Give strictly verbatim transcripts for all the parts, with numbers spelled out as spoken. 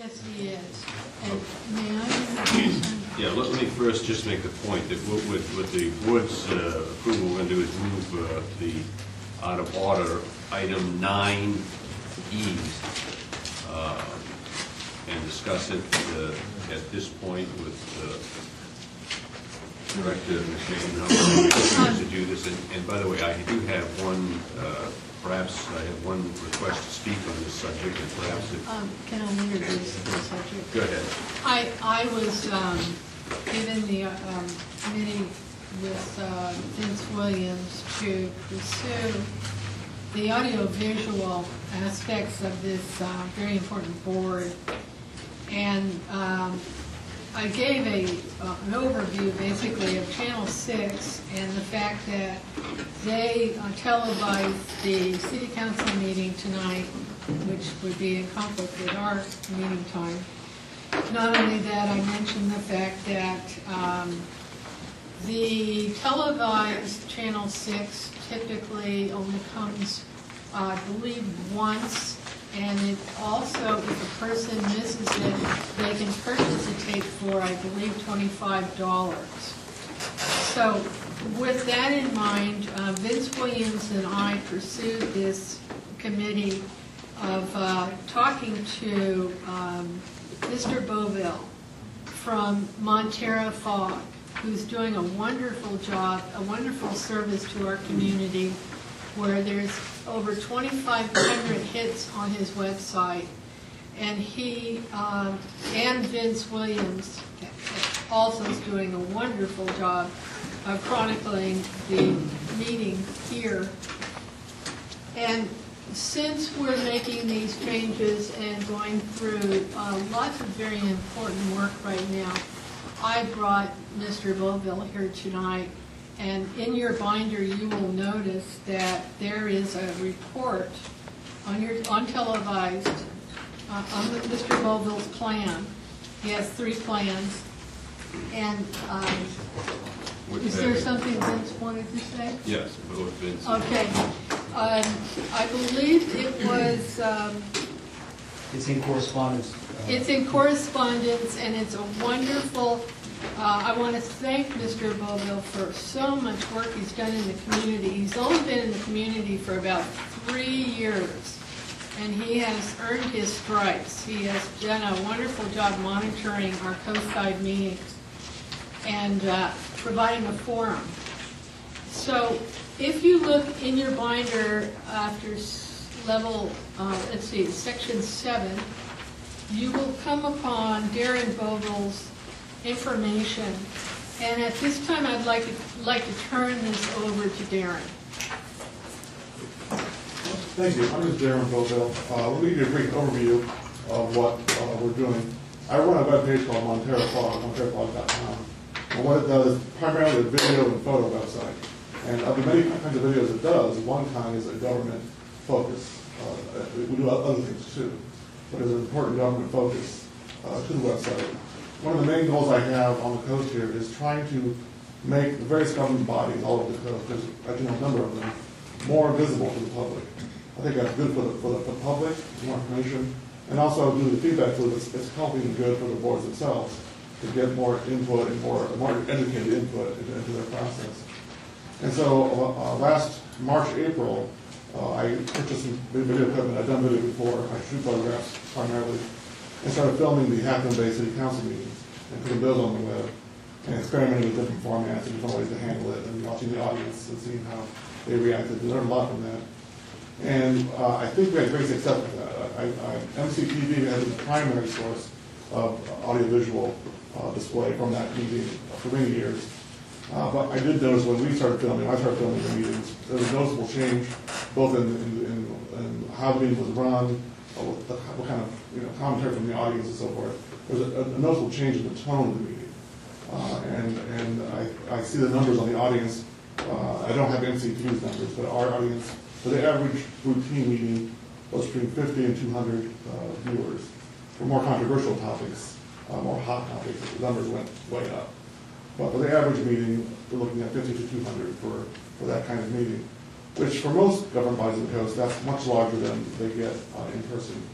Yes, he is. And may I? Yeah, let me first just make the point that what with, with the board's uh, approval, we're going to do is move uh, the out of order item nine E uh, and discuss it uh, at this point with uh, Director McMahon, how we're to do this. And, and by the way, I do have one, uh, perhaps I have one request to speak on this subject, and perhaps if... Um, can I introduce the subject? Go ahead. I, I was um, given the um, committee with uh, Vince Williams to pursue the audiovisual aspects of this uh, very important board. And um, I gave a, uh, an overview basically of Channel six and the fact that they uh, televised the City Council meeting tonight, which would be in conflict with our meeting time. Not only that, I mentioned the fact that um, the televised Channel six typically only comes, uh, I believe, once, and it also, if a person misses it, they can purchase a tape for, I believe, twenty-five dollars. So with that in mind, uh, Vince Williams and I pursued this committee of uh, talking to um, Mister Boville from Montera Fog, who's doing a wonderful job, a wonderful service to our community, where there's over twenty-five hundred hits on his website. And he um, and Vince Williams also is doing a wonderful job of chronicling the meeting here. And since we're making these changes and going through uh, lots of very important work right now, I brought Mister Boville here tonight. And in your binder, you will notice that there is a report on your on televised uh, on Mister Boville's plan. He has three plans, and um, is there something Vince wanted to say? Yes, both Vince. Okay, um, I believe it was. Um, It's in correspondence. Uh, it's in correspondence, and it's a wonderful. Uh, I want to thank Mister Boville for so much work he's done in the community. He's only been in the community for about three years, and he has earned his stripes. He has done a wonderful job monitoring our Coast Guide meetings and uh, providing a forum. So if you look in your binder after level, uh, let's see, section seven, you will come upon Darren Boville's information, and at this time I'd like to like to turn this over to Darren. Thank you. I'm just Darren Boville. Uh, let me give you a brief overview of what uh, we're doing. I run a web page called Montera Fog, montera fog dot com. And what it does is primarily a video and photo website. And of the many kinds of videos it does, one kind is a government focus. Uh, we do other things too, but there's an important government focus uh, to the website. One of the main goals I have on the coast here is trying to make the various government bodies all over the coast, there's I know a number of them, more visible to the public. I think that's good for the, for the, for the public, more information, and also due to the feedback loop, it's, it's helping and good for the boards themselves to get more input and more, more educated input into, into their process. And so uh, last March, April, uh, I purchased some video equipment. I've done video before. I shoot photographs primarily, and started filming the Half Dome Bay City Council meetings and putting those on the web and experimenting with different formats and different ways to handle it and watching the audience and seeing how they reacted. We learned a lot from that. And uh, I think we had great success with that. I, I, M C T V has the primary source of audiovisual uh, display from that meeting for many years. Uh, but I did notice when we started filming, I started filming the meetings, there was a noticeable change both in, in, in, in how the meeting was run, what, the, what kind of you know, commentary from the audience and so forth. There was a, a noticeable change in the tone of the meeting. Uh, and and I, I see the numbers on the audience. Uh, I don't have M C T V's numbers, but our audience, for the average routine meeting, was between fifty and two hundred uh, viewers. For more controversial topics, uh, more hot topics, the numbers went way up. But for the average meeting, we're looking at fifty to two hundred for, for that kind of meeting, which for most government bodies on the coast, that's much larger than they get uh, in person.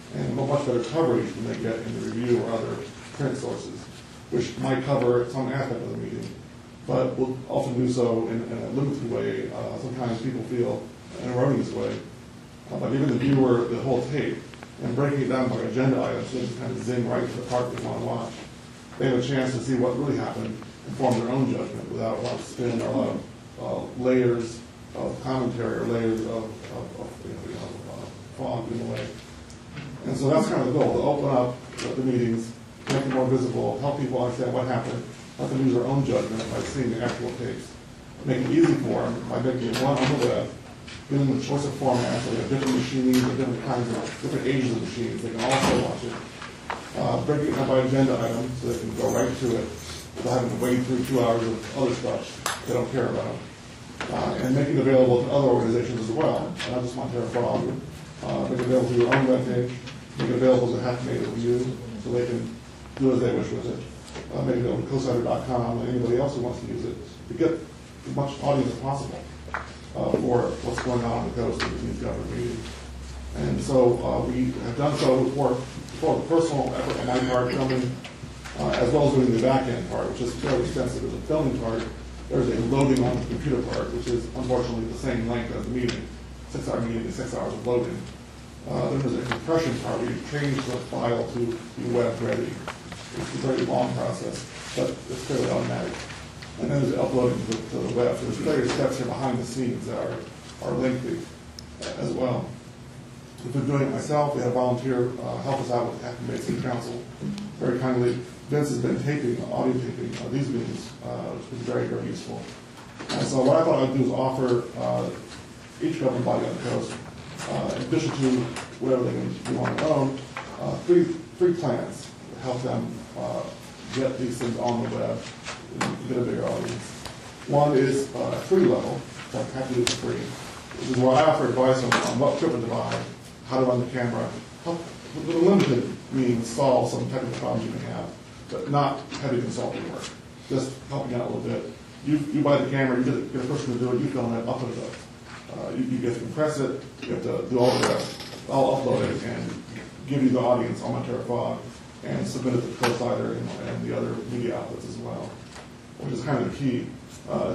and much better coverage than they get in the review or other print sources, which might cover some aspect of the meeting, but will often do so in, in a limited way. Uh, sometimes people feel an erroneous way. Uh, by giving the viewer the whole tape and breaking it down by agenda items so they can kind of zing right to the part they want to watch, they have a chance to see what really happened and form their own judgment without a lot of spin or a lot of uh, layers of commentary or layers of, of, of you know, you know, uh, fog in a way. And so that's kind of the goal, to open up the meetings, make it more visible, help people understand what happened, let them use their own judgment by seeing the actual tapes. Make it easy for them by making it one on the web, giving them a choice of formats, so they have different machines and different kinds of, different ages of machines, they can also watch it. Uh, breaking it down by agenda items so they can go right to it without having to wade through two hours of other stuff they don't care about. Uh, and making it available to other organizations as well, not just Montero Frog. Uh, make it available to your own webpage, make it available to Half Made Review so they can do as they wish with it. Uh, make it available to CoSider dot com and anybody else who wants to use it to get as much audience as possible uh, for what's going on on the coast of these government meetings. And so uh, we have done so for, for the personal effort on my part, filming, uh, as well as doing the back end part, which is fairly extensive. There's a filming part, there's a loading on the computer part, which is unfortunately the same length as the meeting. Six-hour meeting is six hours of loading. Uh, then there's a compression part where you change the file to be web ready. It's a very long process, but it's fairly automatic. And then there's uploading to, to the web. So there's various steps here behind the scenes that are, are lengthy uh, as well. I've been doing it myself. We had a volunteer uh, help us out with Acton Bay City Council very kindly. Vince has been taping, audio taping uh, these meetings, uh, which has been very, very useful. And so what I thought I'd do is offer uh, each governing body on the coast, uh, in addition to whatever they can do on their own, uh, three, three plans to help them uh, get these things on the web and get a bigger audience. One is uh, a free level, so I have to do it for free. This is where I offer advice on, on what equipment to buy, how to run the camera, help with a limited means solve some technical problems you may have, but not heavy consulting work, just helping out a little bit. You, you buy the camera, you get a, get a person to do it, you film it, upload it up. Uh, you, you get to compress it, you have to do all the rest. I'll upload it and give you the audience on Montero Fog and submit it to CoSider and, and the other media outlets as well, which is kind of the key. Uh,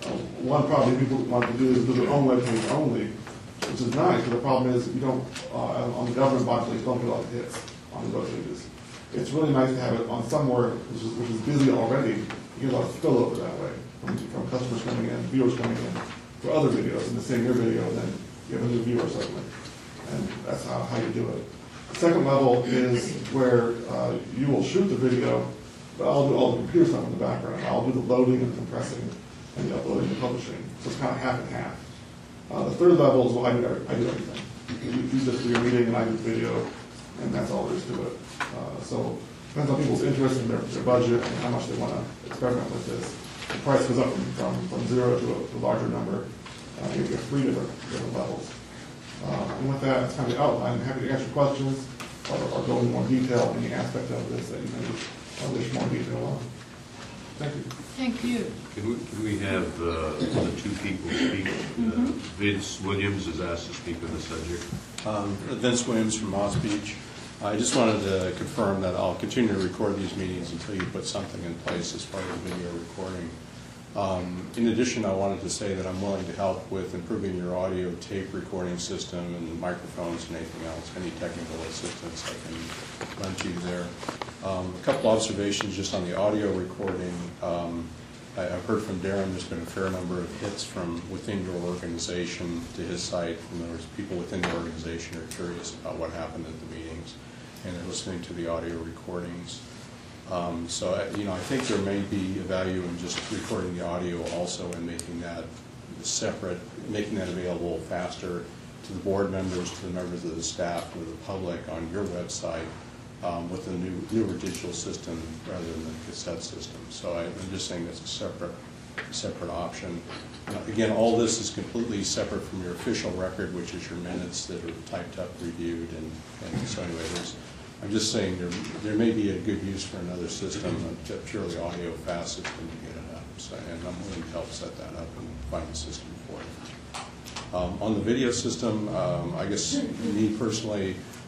one problem people want to do is do their own webpage only, which is nice, but the problem is you don't, uh, on the government body, you don't get a lot of hits on the web pages. It's really nice to have it on somewhere which is, which is busy already. You get a lot of spillover that way from, from customers coming in, viewers coming in for other videos, and the same your video, and then you have a new viewer suddenly. And that's how, how you do it. The second level is where uh, you will shoot the video, but I'll do all the computer stuff in the background. I'll do the loading and compressing and the uploading and publishing. So it's kind of half and half. Uh, the third level is, well, I do, I do everything. You, you just do your meeting and I do the video, and that's all there is to it. Uh, so it depends on people's interest and their, their budget and how much they want to experiment with this. The price goes up from, from, from zero to a, to a larger number. Uh, you get three different, different levels. Uh, and with that, that's kind of the outline. I'm happy to answer questions or, or go into more detail on any aspect of this that you may uh, wish more detail on. Thank you. Thank you. Can we, can we have uh, the two people speak? Mm-hmm. Uh, Vince Williams is asked to speak on the subject. Um, Vince Williams from Moss Beach. I just wanted to confirm that I'll continue to record these meetings until you put something in place as far as video recording. Um, in addition, I wanted to say that I'm willing to help with improving your audio tape recording system and microphones and anything else, any technical assistance I can lend to you there. Um, a couple observations just on the audio recording. Um, I, I've heard from Darren there's been a fair number of hits from within your organization to his site. In other words, people within the organization are curious about what happened at the meetings, and they're listening to the audio recordings. Um, so, I, you know, I think there may be a value in just recording the audio also and making that separate, making that available faster to the board members, to the members of the staff, to the public on your website um, with a new, newer digital system rather than the cassette system. So I, I'm just saying that's a separate, separate option. Uh, again, all this is completely separate from your official record, which is your minutes that are typed up, reviewed, and, and so anyway, there's I'm just saying there, there may be a good use for another system, a purely audio fast system to get it up. So, and I'm willing to help set that up and find a system for it. Um, on the video system, um, I guess me personally,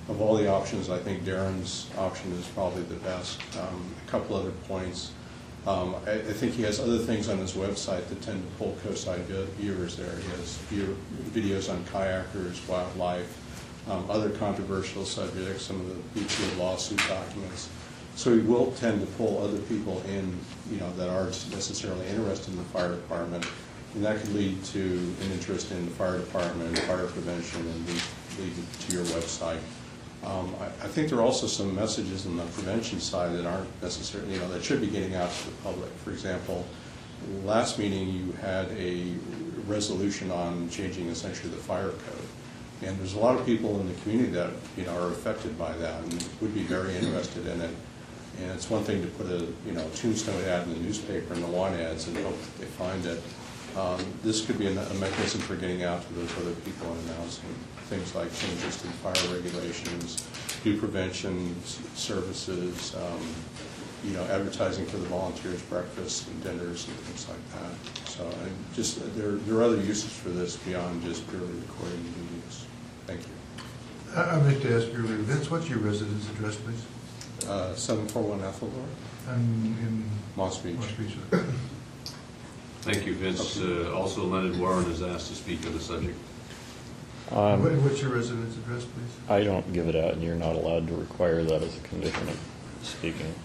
of all the options, I think Darren's option is probably the best. Um, a couple other points. Um, I, I think he has other things on his website that tend to pull Coastside viewers there. He has view, videos on kayakers, wildlife, um, other controversial subjects, some of the Beechwood lawsuit documents. So he will tend to pull other people in, you know, that aren't necessarily interested in the fire department, and that could lead to an interest in the fire department and fire prevention, and lead, lead to your website. Um, I, I think there are also some messages on the prevention side that aren't necessarily, you know, that should be getting out to the public. For example, last meeting you had a resolution on changing essentially the fire code. And there's a lot of people in the community that, you know, are affected by that and would be very interested in it. And it's one thing to put a, you know, tombstone ad in the newspaper and the lawn ads and hope that they find it. Um, this could be a, a mechanism for getting out to those other people and announcing things like changes to fire regulations, new prevention services, um, you know, advertising for the volunteers' breakfasts and dinners and things like that. So I just there, there are other uses for this beyond just purely recording meetings. Thank you. I- I'd like to ask you earlier, Vince, what's your residence address, please? Uh, seven four one Ethelborough, I'm in Moss Beach. Moss Beach. Thank you, Vince. Uh, Also, Leonard Warren is asked to speak on the subject. What- Um, What's your residence address, please? I don't give it out, and you're not allowed to require that as a condition of speaking.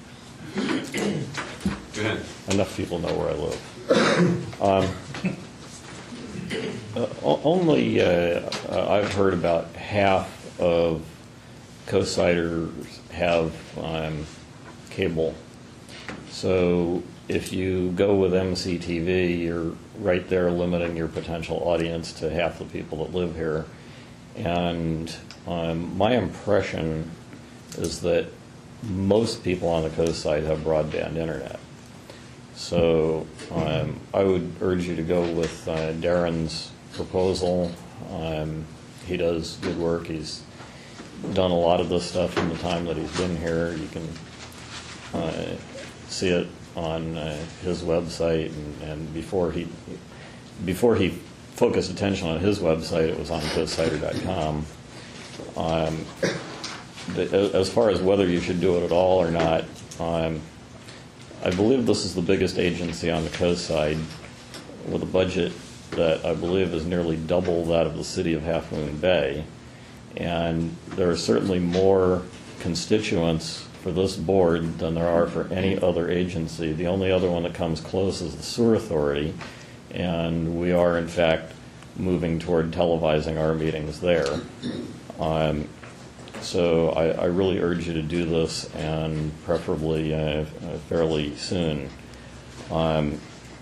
Go ahead. Enough people know where I live. Um, uh, o- Only, uh, uh, I've heard about half of Coastsiders have um, cable. So if you go with M C T V, you're right there limiting your potential audience to half the people that live here. And um, my impression is that most people on the coast side have broadband internet. So um, I would urge you to go with uh, Darren's proposal. Um, he does good work. He's done a lot of this stuff in the time that he's been here. You can uh, see it on uh, his website, and, and before he before he focused attention on his website, it was on coastsider dot com. Um, the, as far as whether you should do it at all or not, um, I believe this is the biggest agency on the coast side with a budget that I believe is nearly double that of the city of Half Moon Bay. And there are certainly more constituents for this board than there are for any other agency. The only other one that comes close is the Sewer Authority, and we are in fact moving toward televising our meetings there. Um, so I, I really urge you to do this, and preferably uh, fairly soon. Um,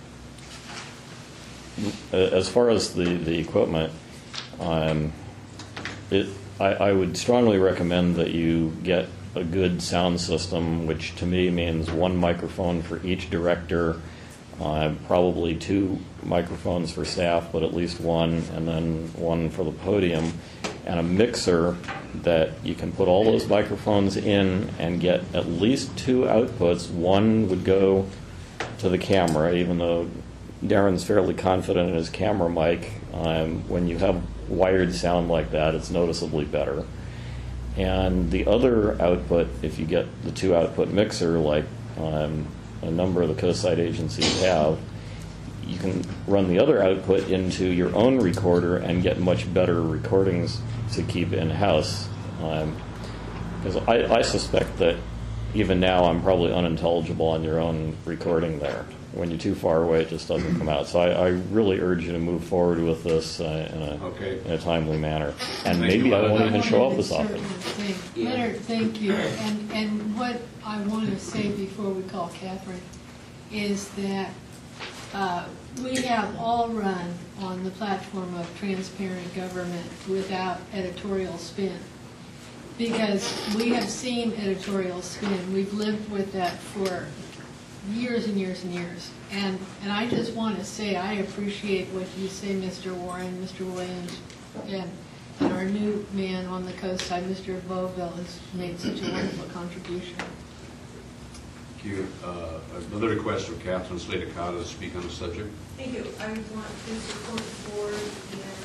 as far as the, the equipment, um, it, I, I would strongly recommend that you get a good sound system, which to me means one microphone for each director, uh, probably two microphones for staff, but at least one, and then one for the podium, and a mixer that you can put all those microphones in and get at least two outputs. One would go to the camera, even though Darren's fairly confident in his camera mic. Um, when you have wired sound like that, it's noticeably better. And the other output, if you get the two output mixer like um, a number of the coastside agencies have, you can run the other output into your own recorder and get much better recordings to keep in-house. Because um, I, I suspect that even now I'm probably unintelligible on your own recording there. When you're too far away, it just doesn't come out. So I, I really urge you to move forward with this uh, in, a, Okay. in a timely manner. And Thank maybe you, I won't Leonard. even show up I as wanted to often. certainly thank- Leonard, thank you. And, and what I want to say before we call Catherine is that uh, we have all run on the platform of transparent government without editorial spin. Because we have seen editorial spin. We've lived with that for years and years and years. And and I just want to say I appreciate what you say, Mister Warren, Mister Williams, and, and our new man on the coast side, Mister Beauville, has made such a wonderful contribution. Thank you. Uh, Another request from Catherine Slater-Carter to speak on the subject. Thank you. I want to support the board in doing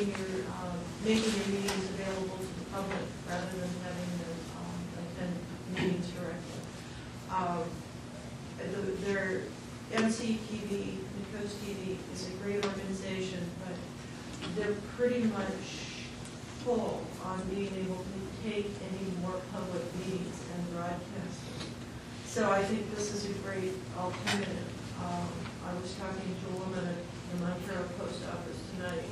making your, um, making your meetings available to the public rather than having them um, attend meetings directly. Um, the- Their M C T V, Midcoast T V, is a great organization, but they're pretty much full on being able to take any more public meetings and broadcast them. So I think this is a great alternative. Um, I was talking to a woman at the Montero Post Office tonight,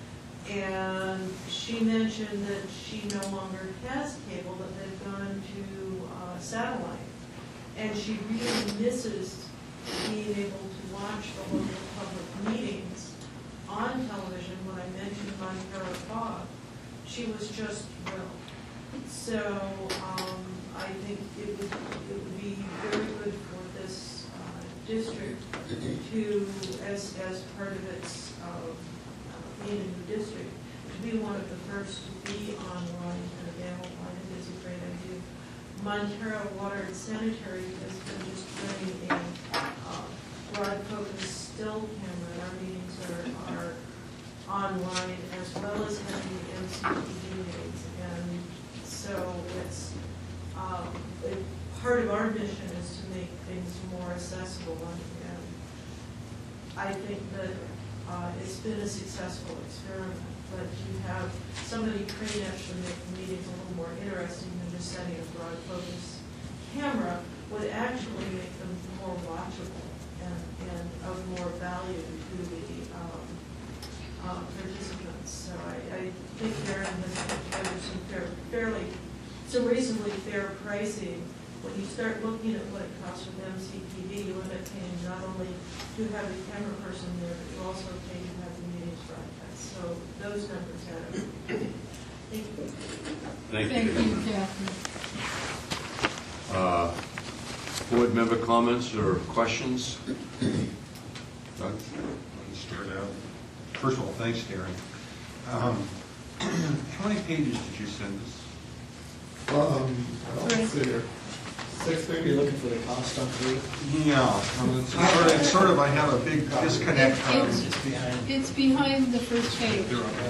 and she mentioned that she no longer has cable, that they've gone to uh, satellite. And she really misses being able to watch the local public meetings on television. When I mentioned Montero Fog, she was just thrilled. So um, I think it would, it would be very good for this uh, district to, as, as part of its uh, being a new district, to be one of the first to be online and available. I think it's a great idea. Montero Water and Sanitary has been just running a uh, broad focus still camera. Our meetings are, are online as well as having the M C T V meetings. And so it's, um, it, part of our mission is to make things more accessible. And, and I think that uh, it's been a successful experiment. But you have somebody trained actually make the meetings a little more interesting than just setting a broad focus camera would actually make them more watchable and, and of more value to the um, uh, participants. So I, I think Darren has put together some fair, fairly, some reasonably fair pricing. When you start looking at what it costs with M C T V, you end up paying not only to have the camera person there, but you also pay to have the meetings broadcast. So those numbers add up. Thank you. Thank Thank you. you, Kathy. Uh, Board member comments or questions? Doug? Let's start out. First of all, thanks, Darren. Um, how many pages did you send us? Um, I don't see here. Six You're figures. looking for the cost on three? Yeah, um, it's sort of, it's sort of, I have a big disconnect from. It's- It's behind. It's behind the first page.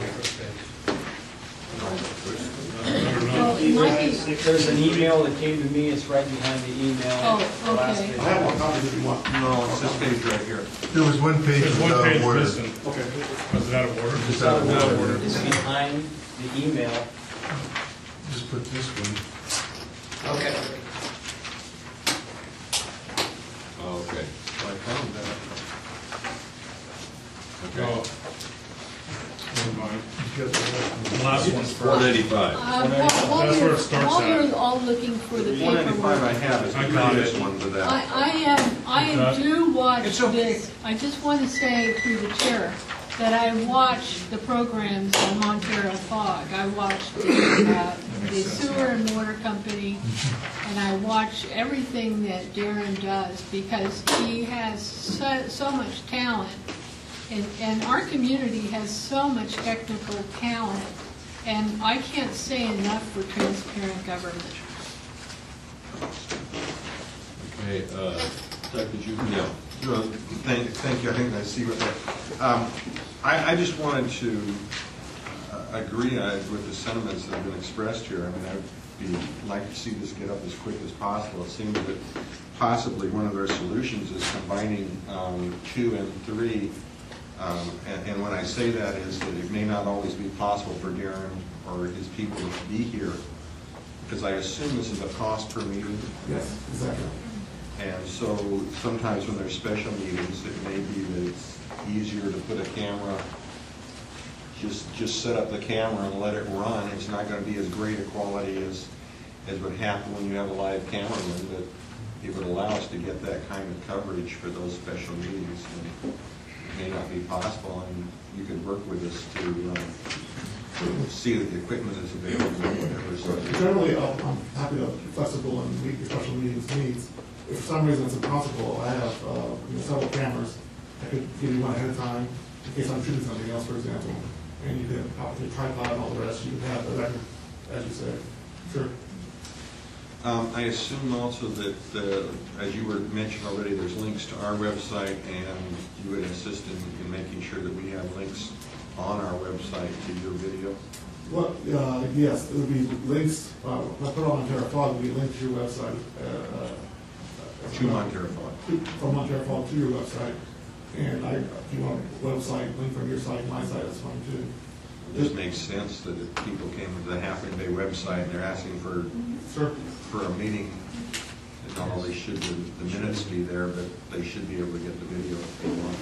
Well, it might be, There's an email that came to me, it's right behind the email. Oh, The last okay. page. I have one copy if you want. No, it's this page right here. There was one page There's one without page order. missing. Okay. Was it out of order? It's out of It's order. It's behind the email. Just put this one. Okay. Okay. I found that. Okay. Oh. Never mind. You got the last one. The last one's Four first. ninety-five. uh, while- while That's where it you're, starts while at. you're all looking for the one ninety-five I paperwork, have is the I got previous it. one to that. I, I am, I Okay. do watch It's okay. this, I just want to say through the chair that I watch the programs on Montero Fog. I watch the, uh, the sewer and water company, and I watch everything that Darren does because he has so, so much talent. And, and our community has so much technical talent, and I can't say enough for transparent government. Okay, uh, Doug, did you? No. No, Thank, thank you, I think I see what that, um, I, I just wanted to uh, agree uh, with the sentiments that have been expressed here. I mean, I'd be, like to see this get up as quick as possible. It seems that possibly one of their solutions is combining um, two and three. Um, and, and when I say that is that it may not always be possible for Darren or his people to be here, because I assume this is a cost per meeting. Yes, exactly. And so sometimes when there's special meetings, it may be that it's easier to put a camera, just just set up the camera and let it run. It's not going to be as great a quality as, as would happen when you have a live cameraman, but it would allow us to get that kind of coverage for those special meetings. And it may not be possible, and you could work with us to uh, see that the equipment is available or whatever. So Generally, I'll- I'm happy to be flexible and meet your special meetings needs. If for some reason it's impossible, I have uh, you know, several cameras. I could give you one ahead of time in case I'm shooting something else, for example. And you could pop the tripod and all the rest. You could have the record, as you said. Sure. Um, I assume also that, uh, as you were mentioned already, there's links to our website, and you would insist in, in making sure that we have links on our website to your video? Well, uh, yes, it would be links, uh, if I put it on Montero Fog, it would be linked to your website. uh, uh, To Montero Fog. to- From Montero Fog to your website. And I, if you want a website, link from your site, my site, that's fine too. It just makes sense that if people came to the Half Moon Bay website and they're asking for, Sure. for a meeting, and not only should the, the minutes be there, but they should be able to get the video if they want.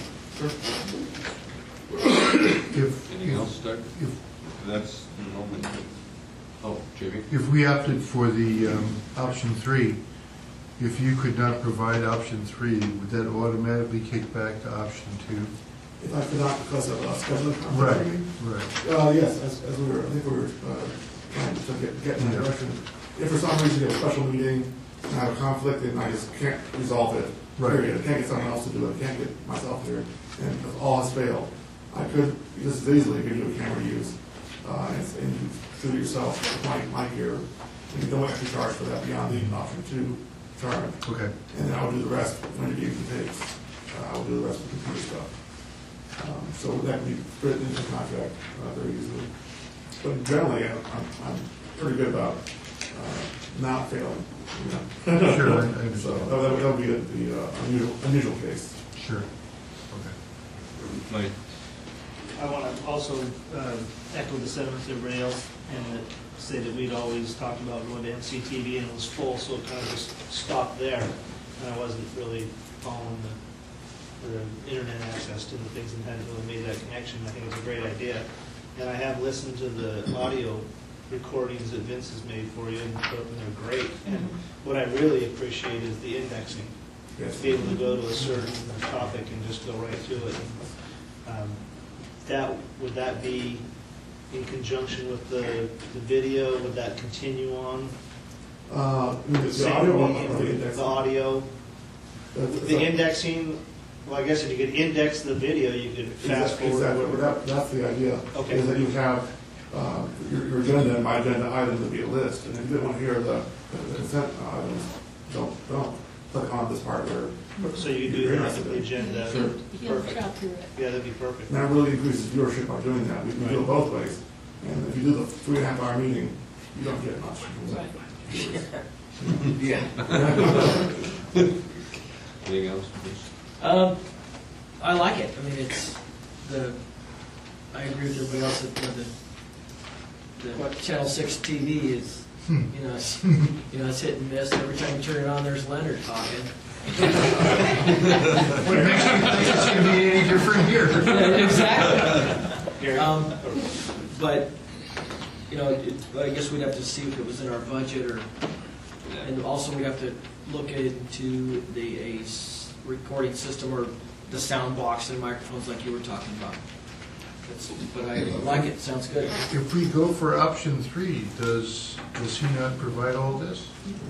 Sure. If, Anything else, Doug? if, That's normally, Oh, J B? if we opted for the um, option three, if you could not provide option three, would that automatically kick back to option two? If I could not because of uh, scheduling. conflict, Right, you mean? right. Uh, yes, as, as we were, I think we were, uh, trying to get, get in that direction. If for some reason you have a special meeting and I have a conflict and I just can't resolve it, Right. period, I can't get someone else to do it, I can't get myself here, and if all has failed, I could just as easily give you a camera to use, uh, and, and you shoot it yourself, with my, my gear, and you don't have to charge for that beyond the option two charge. Okay. And then I will do the rest when it even takes. Uh, I will do the rest of the computer stuff. Um, so that can be written into the contract uh, very easily. But generally, I'm, I'm, I'm pretty good about uh, not failing. You know? Sure, I- I So understand. that would that would be the, the uh, unusual, unusual case. Sure. Okay. Mike? I want to also uh, echo the sentiments of everybody else and that say that we'd always talked about going to M C T V and it was full, so it kind of just stopped there. And I wasn't really following the, the internet access to the things and hadn't really made that connection. I think it's a great idea. And I have listened to the audio recordings that Vince has made for you and they're great. And what I really appreciate is the indexing. Yes. To be able to go to a certain topic and just go right to it. Um, That, would that be in conjunction with the, the video? Would that continue on? Uh, the, the Same audio or medium, the index? The audio, The, the indexing, well, I guess if you could index the video, you could fast Exactly, forward. exactly. whatever. That, that's the idea. Okay. Is that you have uh, your, your agenda and my agenda item to be a list, and if you didn't want to hear the, the consent items, don't, don't click on this part where. So you do you're that with interested the in. agenda. Sure. He'll Perfect. chop through it. Yeah, that'd be perfect. And that really increases viewership by doing that. We can do it Right. both ways. And if you do the three and a half hour meeting, you don't get much. Right. Yeah. Anything else, please? Um, I like it. I mean, it's the, I agree with everybody else that the, the, the Channel six T V is, you know, it's, you know, it's hit and miss. Every time you turn it on, there's Leonard talking. What makes you think it's going to be any different here? Yeah, exactly. Um, but, you know, it, I guess we'd have to see if it was in our budget or, and also we'd have to look into the, a s- recording system or the sound box and microphones like you were talking about. That's, but I like it, sounds good. If we go for option three, does, does he not provide all this?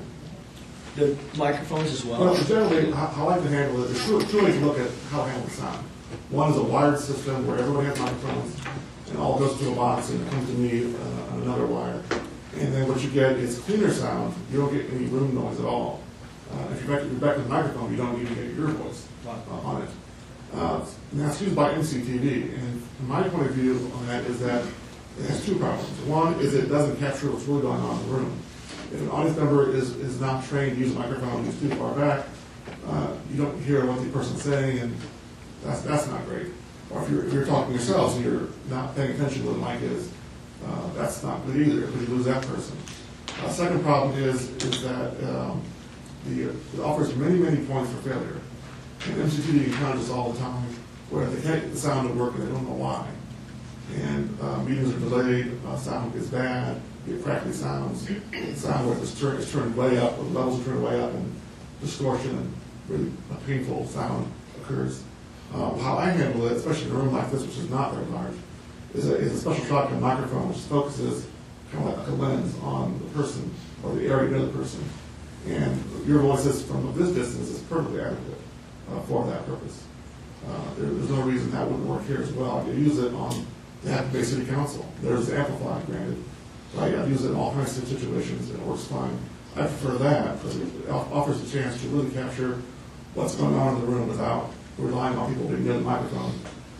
The microphones as well? Well, generally, how how I like to handle it, there's two, two ways to look at how I handle the sound. One is a wired system where everybody has microphones, and all goes to a box and it comes to me uh, on another wire. And then what you get is cleaner sound, you don't get any room noise at all. Uh, if you're back, you're back to the microphone, you don't even get your voice uh, on it. Uh, and that's used by M C T V, and from my point of view on that is that it has two problems. One is it doesn't capture what's really going on in the room. If an audience member is, is not trained to use a microphone, is too far back, uh, you don't hear what the person's saying, and that's, that's not great. Or if you're, if you're talking yourselves and you're not paying attention to what the mic is, uh, that's not good either, because you lose that person. Uh, second problem is, is that um, the, it offers many, many points for failure. And M C T V encounters this all the time, where they can't get the sound to work and they don't know why. And uh, meetings are delayed, uh, sound gets bad, you get crackly sounds, sound where it's turned, it's turned way up, or the levels are turned way up, and distortion and really a painful sound occurs. Uh, how I handle it, especially in a room like this, which is not very large, is a, is a special shotgun microphone which focuses kind of like a lens on the person or the area near the person. And your voice is from this distance is perfectly adequate uh, for that purpose. Uh, there, there's no reason that wouldn't work here as well. I could use it on the Happy Bay City Council. There's amplified, granted. But I use it in all kinds of situations and it works fine. I prefer that because it offers a chance to really capture what's going on in the room without relying on people being near the microphone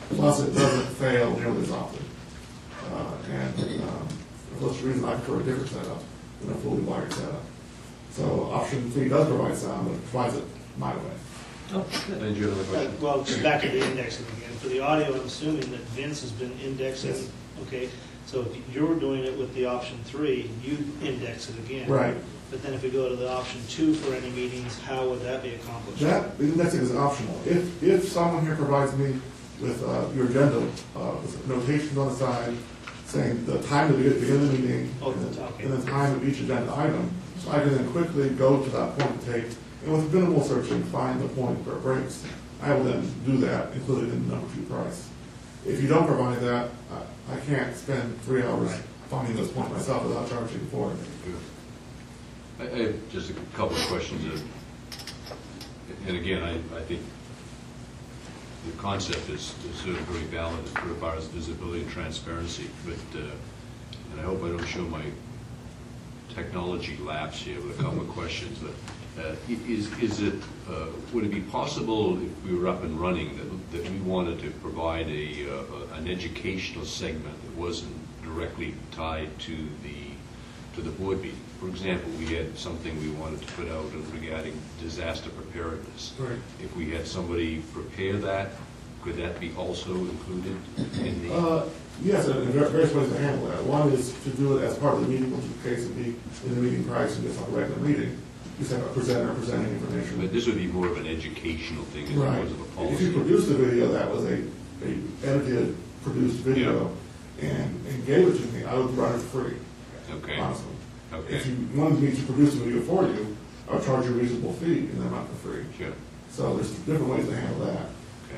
Plus, it doesn't fail nearly as often. Uh, and um, for those reasons, I prefer a different setup than a fully wired setup. So option three does provide sound, but it provides it my way. Oh, good. And do you have another Uh, question? Well, just back to the indexing again. For the audio, I'm assuming that Vince has been indexing, Yes. okay? So if you're doing it with the option three, you index it again. Right. But then if we go to the option two for any meetings, how would that be accomplished? That, the indexing is optional. If, if someone here provides me with uh, your agenda, uh, with notations on the side, saying the time of the beginning of the meeting, Oh, and the- okay. and the time of each agenda item, so I can then quickly go to that point to take, and with minimal searching, find the point where it breaks. I will then do that, including in the number two price. If you don't provide that, I, I can't spend three hours finding those points myself without charging for it. I I have just a couple of questions. uh, And again, I, I think the concept is is certainly very valid as far as visibility and transparency, but, uh, and I hope I don't show my technology lapse here with a couple of questions, but uh, i- is, is it, uh, would it be possible if we were up and running that, that we wanted to provide a, uh, an educational segment that wasn't directly tied to the, to the board meeting? For example, we had something we wanted to put out regarding disaster preparedness. Right. If we had somebody prepare that, could that be also included in the? Uh, Yes, and there are various ways to handle that. One is to do it as part of the meeting, which in the case would be in the meeting price and just like a regular meeting. You just have a presenter presenting information. But this would be more of an educational thing as Right. opposed to a If policy. you produced a video that was a, a edited, produced video and, and gave it to me, I would run it free, Okay, honestly. okay, If you wanted me to produce a video for you, I would charge you a reasonable fee and then not for free. sure, So there's different ways to handle that.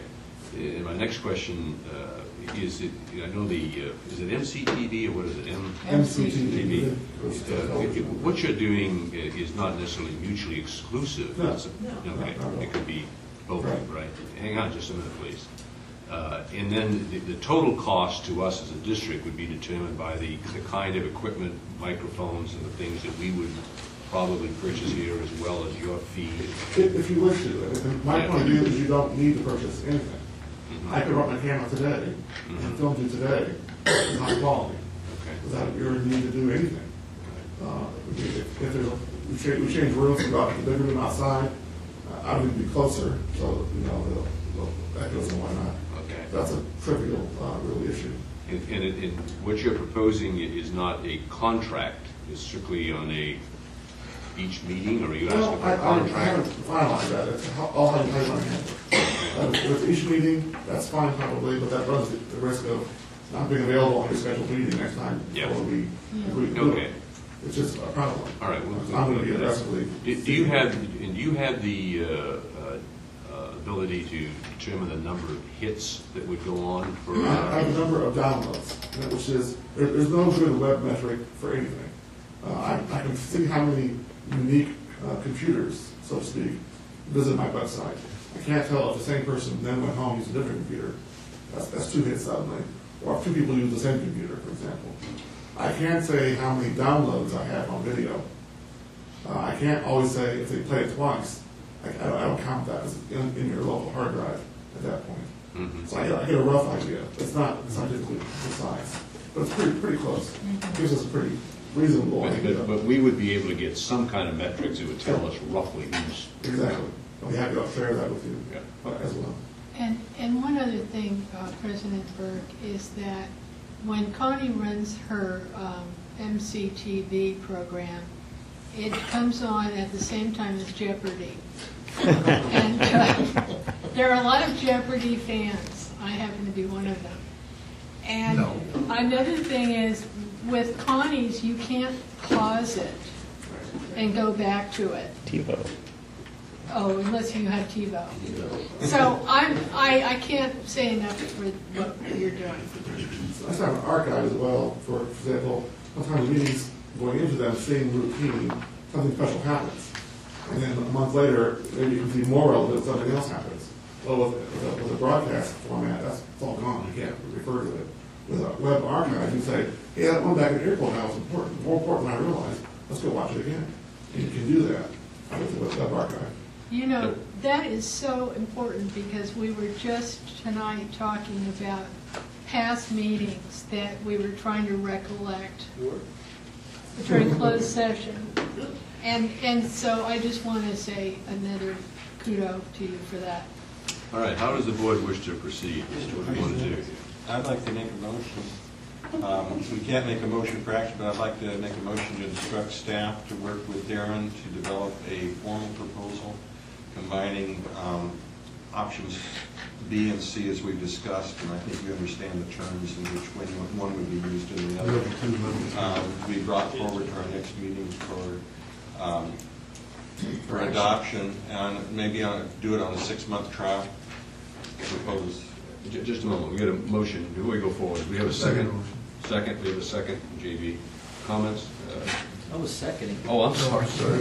okay. And my next question, uh, is it, I know the, uh, is it M C T V or what is it, M? M C T T V. V. Uh, it- it- What you're doing i- is not necessarily mutually exclusive. No. It's a- No. Okay, No, no, no. it could be both, Right. right? Hang on just a minute, please. Uh, And then the, the total cost to us as a district would be determined by the, the kind of equipment, microphones, and the things that we would probably purchase here, as well as your fee. If, if you wish to. And my Yeah. point of view is you don't need to purchase anything. Mhm. I could run my camera today and film you today, with high quality, Okay. without your need to do anything. Uh, If if there's, a- we change, we change rooms, we go out to the bigger room outside, uh, I would be closer, so, you know, the, the echoes and whatnot. Okay. That's a trivial, uh, real issue. And, and it- and what you're proposing i- is not a contract, it's strictly on a, each meeting, or are you asking Well, for I, a I I contract? haven't finalized that, it's how- all how you how you want to handle it. Uh, With each meeting, that's fine probably, but that runs the the risk of not being available on your scheduled meeting next time. Yeah. Or we, we do Okay, it. It's just a problem. all right. we'll- I'm we'll going to be do that. aggressively. Do do you have, and do you have the uh, uh, uh, ability to determine the number of hits that would go on for? I uh, have a number of downloads, you know, which is, there, there's no good web metric for anything. Uh, I, I can see how many unique uh, computers, so to speak, visit my website. I can't tell if the same person then went home and used a different computer. That's, that's two hits suddenly. Or if two people use the same computer, for example. I can't say how many downloads I have on video. Uh, I can't always say if they play it twice. I, I don't, I don't count that as in, in your local hard drive at that point. mhm. So I get, I get a rough idea. It's not scientifically precise, but it's pretty, pretty close. Gives us a pretty reasonable But, idea. but- but we would be able to get some kind of metrics that would tell us roughly who's. Exactly. I'll be happy to share that with you Yeah. uh, as well. And, and one other thing, uh, President Burke, is that when Connie runs her um, M C T V program, it comes on at the same time as Jeopardy. And uh, there are a lot of Jeopardy fans. I happen to be one of them. And another thing is, with Connie's, you can't pause it and go back to it. TiVo. Oh, unless you have TiVo. So I'm, I, I can't say enough for what you're doing. So I have an archive as well, for example, sometimes meetings going into them, seeing routine, something special happens. And then a month later, maybe you can see more relevant, something else happens. Well, with, with, a, with a broadcast format, that's it's all gone, you can't refer to it. With a web archive, you say, hey, that one back in April now was important, more important than I realized, let's go watch it again. And you can do that with the web archive. You know, that is so important because we were just tonight talking about past meetings that we were trying to recollect during closed session. And, and so I just want to say another kudo to you for that. All right, how does the board wish to proceed? What do you want to do? I'd like to make a motion. Um, We can't make a motion for action, but I'd like to make a motion to instruct staff to work with Darren to develop a formal proposal combining um, options B and C as we've discussed, and I think you understand the terms in which one one would be used in the other. Um, We brought forward to our next meeting for um, for adoption, and maybe on, do it on a six-month trial. Propose. Ju- Just a moment, we got a motion, before we go forward, we have a second? Second, we have a second, J B. Comments? Uh, I was seconding. Oh, I'm sorry, sorry.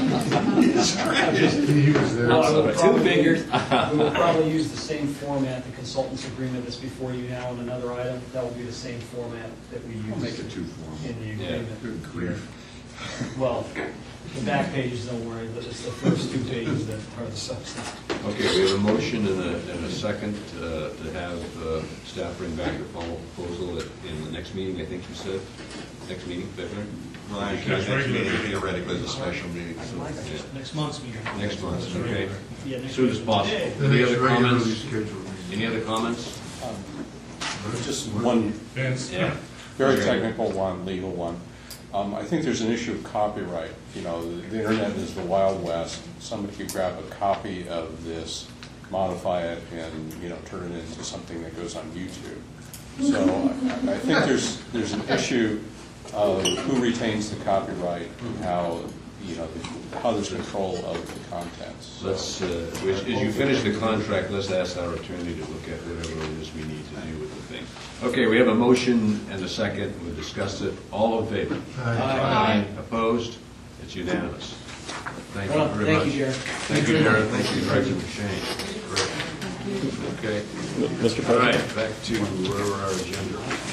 He was there. No, we'll Two probably- fingers. We will probably use the same format, the consultants agreement that's before you now on another item. That will be the same format that we I'll make use it too formal. in the Yeah. agreement. Good grief. Well, the back pages, don't worry, but it's the first two pages that are the substance. Okay, we have a motion and a, and a second uh, to have uh, staff bring back the formal proposal at- in the next meeting, I think you said? Next meeting, February? Well, actually, Next next regular meeting meeting. theoretically is a special meeting. so- Yeah. Next month's meeting. Next month, okay. Yeah, As next soon as week. possible. Today. The Any next other regularly comments? scheduled meeting. Any other comments? Just one Vince? Yeah. very technical one, legal one. Um, I think there's an issue of copyright. You know, the the internet is the Wild West. Somebody could grab a copy of this, modify it, and, you know, turn it into something that goes on YouTube. So I, I think there's, there's an issue of who retains the copyright and how, you know, how there's control of the contents. So- Let's, uh, as as you finish the contract, let's ask our attorney to look at whatever it is we need to do with the thing. Okay, we have a motion and a second, we'll discuss it. All in favor? Aye. Aye. Opposed? It's unanimous. Thank you Well, very much. thank you, Jared. Thank you, Jared. Thank you, Director McShane. Great. Okay. Mister All President? right, back to where our agenda.